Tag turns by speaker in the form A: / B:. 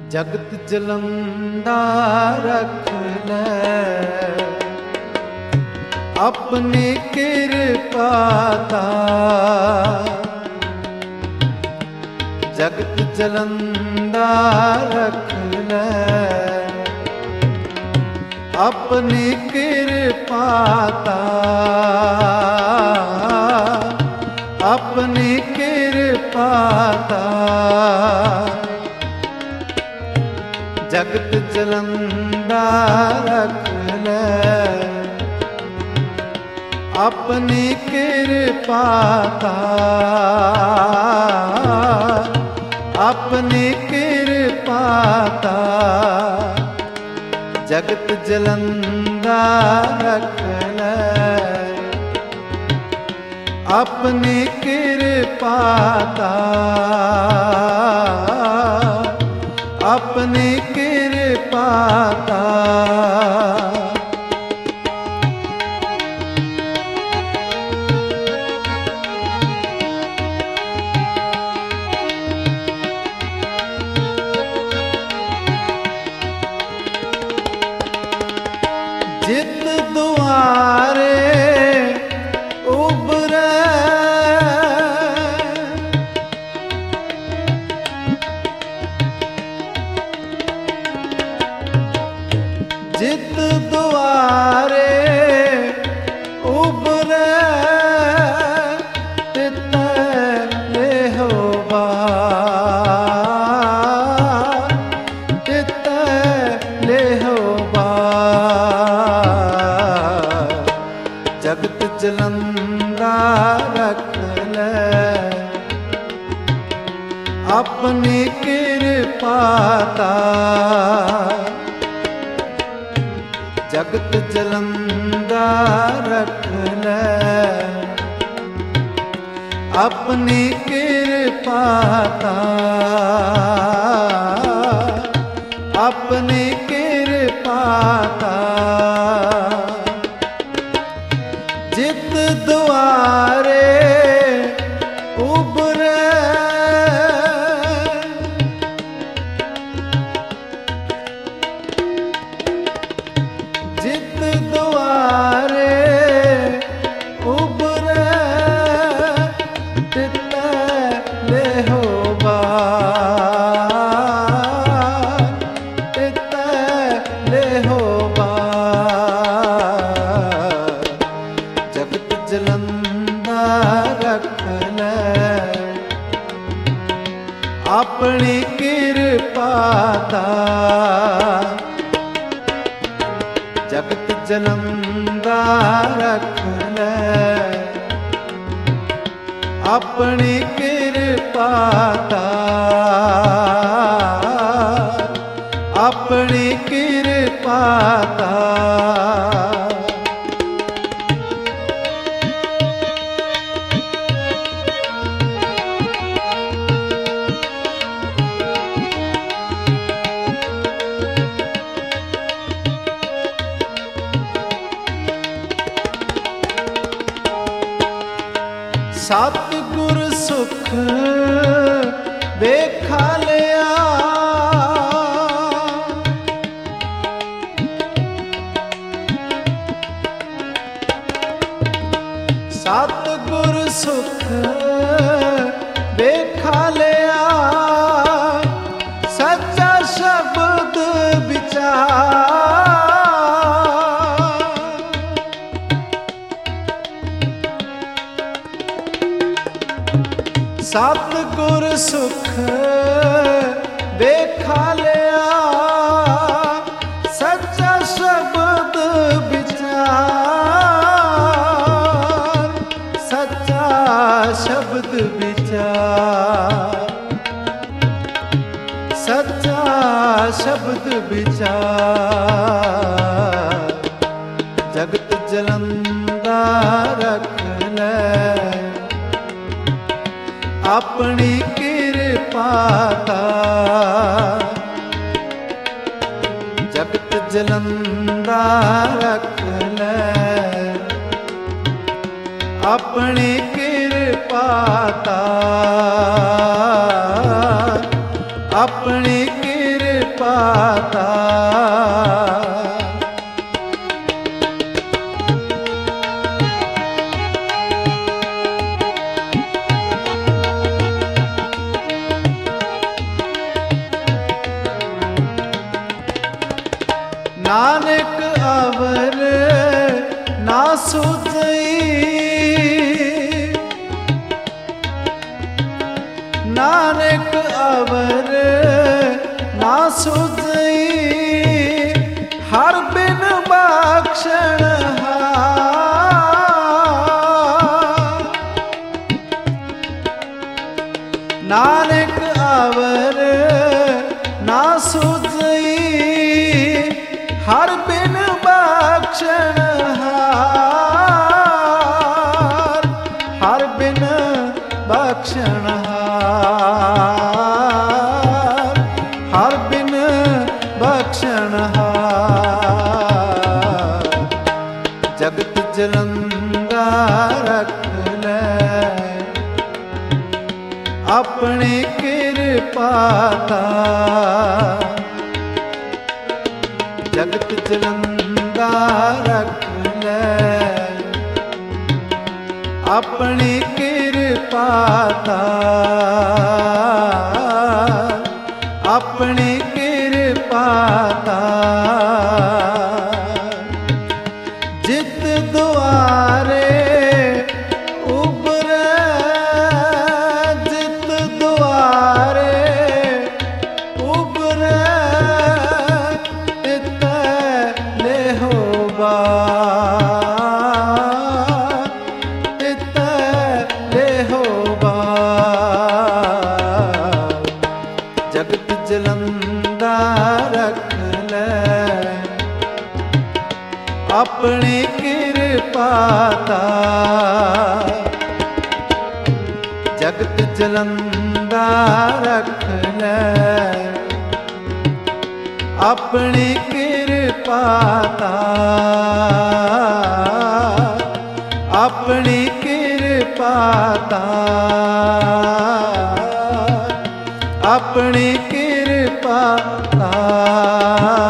A: ਜਗਤ ਜਲੰਦਾ ਰਖ ਲੈ, ਆਪਣੀ ਕਿਰਪਾ ਤਾ। ਜਗਤ ਜਲੰਦਾ ਰਖ ਲੈ, ਆਪਣੀ ਕਿਰਪਾ ਤਾ। ਆਪਣੀ ਕਿਰਪਾ ਤਾ। ਜਗਤ ਜਲੰਦਾ ਰਖ ਲੈ, ਆਪਣੀ ਕਿਰਪਾ ਤਾ। ਆਪਣੀ ਕਿਰਪਾ ਤਾ। ਜਗਤ ਜਲੰਦਾ ਰਖ ਲੈ, ਆਪਣੀ ਕਿਰਪਾ ਤਾ। ਆਪਣੀ ਕਿਰਪਾ ਤਾ। ਜਿਤ ਦੁਆਰੇ ਉਬਰੈ, ਜਿਤ ਦੁਆਰੇ ਉਬਰੈ, ਤਿਤੈ ਲੇਹੋਬਾ। ਤਿਤੈ ਲੇਹੋਬਾ। ਜਗਤ ਜਲੰਦਾ ਰਖ ਲੈ, ਆਪਣੀ ਕਿਰਪਾ ਤਾ। ਜਗਤ ਜਲੰਦਾ ਰਖ ਲੈ, ਆਪਣੀ ਕਿਰਪਾ ਤਾ। ਆਪਣੀ ਕਿਰਪਾ ਤਾ। ਜਿਤ ਦੁਆਰੇ ਉਬਰੈ, ਜਿਤ ਦੁਆਰੇ ਉਬਰੈ, ਤਿਤੈ ਲੇਹੋਬਾ। ਤਿਤੈ ਲੇਹੋਬਾ। ਜਗਤ ਜਲੰਦਾ ਰਖ ਲੈ, ਆਪਣੀ ਕਿਰਪਾ ਤਾ। ਜਗਤ ਜਲੰਦਾ ਰਖ ਲੈ, ਆਪਣੀ ਕਿਰਪਾ ਤਾ। ਆਪਣੀ ਕਿਰਪਾ ਤਾ। ਸਤਿਗੁਰ ਸੁਖ ਵੇਖਾ ਲਿਆ, ਸਤਿਗੁਰ ਸੁਖ ਵੇਖਾ ਲਿਆ। ਸੱਚਾ ਸ਼ਬਦ ਵਿਚਾਰ, ਸਤਿਗੁਰ ਸੁਖ ਵੇਖਾ ਲਿਆ। ਸੱਚਾ ਸ਼ਬਦ ਵਿਚਾਰ। ਸੱਚਾ ਸ਼ਬਦ ਵਿਚਾਰ। ਸੱਚਾ ਸ਼ਬਦ ਵਿਚਾਰ। ਜਗਤ ਜਲੰਦਾ ਰਖ ਲੈ, ਆਪਣੀ ਕਿਰਪਾ ਤਾ। ਜਗਤ ਜਲੰਦਾ ਰਖ ਲੈ, ਆਪਣੀ ਕਿਰਪਾ ਤਾ। ਆਪਣੀ ਕਿਰਪਾ ਕਿਰਪਾ ਤਾ। ਨਾਨਕ ਅਵਰ ਨਾ ਸੁਝਈ, ਨਾਨਕ ਅਵਰ ਨਾ ਸੁਝਈ, ਹਰ ਬਿਨ ਬਖਸ਼ਣ ਹਾਰ। ਨਾਨਕ ਅਵਰ ਨਾ ਸੁਝਈ, ਹਰ ਬਿਨ ਬਖਸ਼ਣ ਹਾਰ, ਹਰ ਬਿਨ ਬਖਸ਼ਣ ਹਾਰ, ਹਰ ਬਿਨ ਬਖਸ਼ਣ ਹਾਰ। ਜਗਤ ਜਲੰਦਾ ਰਖ ਲੈ ਆਪਣੀ ਕਿਰਪਾ ਤਾ। ਜਗਤ ਜਲੰਦਾ ਰਖ ਲੈ ਆਪਣੀ ਕਿਰਪਾ ਤਾ, ਆਪਣੀ ਕਿਰਪਾ ਤਾ। ਜਿਤ ਦੁਆਰੇ ਉਬਰੈ, ਜਿਤ ਦੁਆਰੇ ਉਬਰੈ, ਜਗਤ ਜਲੰਦਾ ਰਖ ਲੈ ਆਪਣੀ ਕਿਰਪਾ ਤਾ। ਜਗਤ ਜਲੰਦਾ ਰਖ ਲੈ ਆਪਣੀ ਕਿਰਪਾ ਤਾ, ਆਪਣੀ ਕਿਰਪਾ ਤਾ, ਆਪਣੀ ਕਿਰਪਾ ਤਾ।